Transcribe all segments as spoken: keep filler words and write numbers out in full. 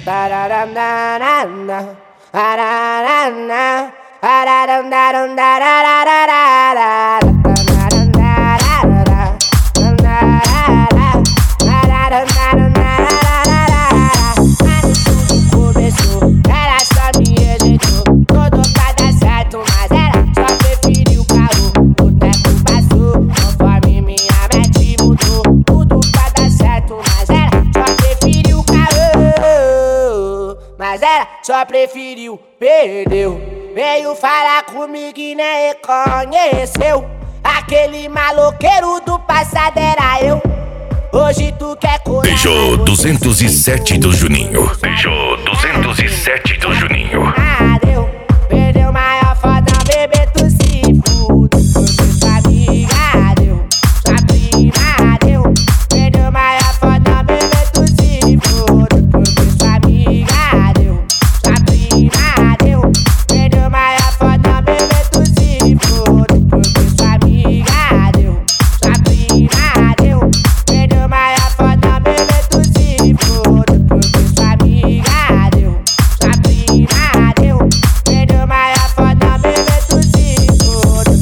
Mas ela só preferiu, perdeu. Veio falar comigo e nem reconheceu. Aquele maloqueiro do passado era eu. Hoje tu quer colar. Beijou duzentos e sete do Juninho. Beijou duzentos e sete do Juninho. Adeus, perdeu maior foda, bebê, tu se fude. Porque sua amiga deu, sua prima deu. Perdeu maior foda, bebê, tu se fude. Porque sua amiga deu, sua prima deu. Perdeu maior foda, bebê, tu se fude. Porque sua amiga deu, sua prima deu. Perdeu maior foda, bebê, tu se fude. Porque sua amiga deu, sua prima deu. Perdeu maior foda, bebê, tu se fude.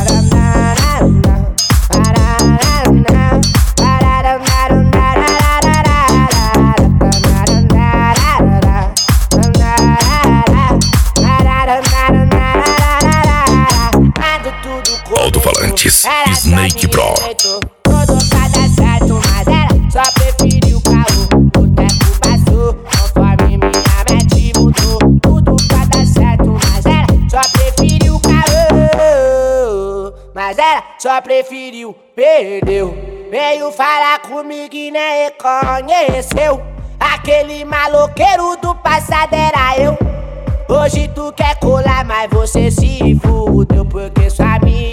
Alto-falantes Snake Pro. Tudo pra dar certo, mas ela só preferiu o carro. O tempo passou, conforme minha mente mudou. Tudo pra dar certo, mas ela só preferiu o carro. Mas ela só preferiu, perdeu. Veio falar comigo e nem reconheceu. Aquele maloqueiro do passado era eu. Hoje tu quer colar, mas você se fudeu. Porque sua amiga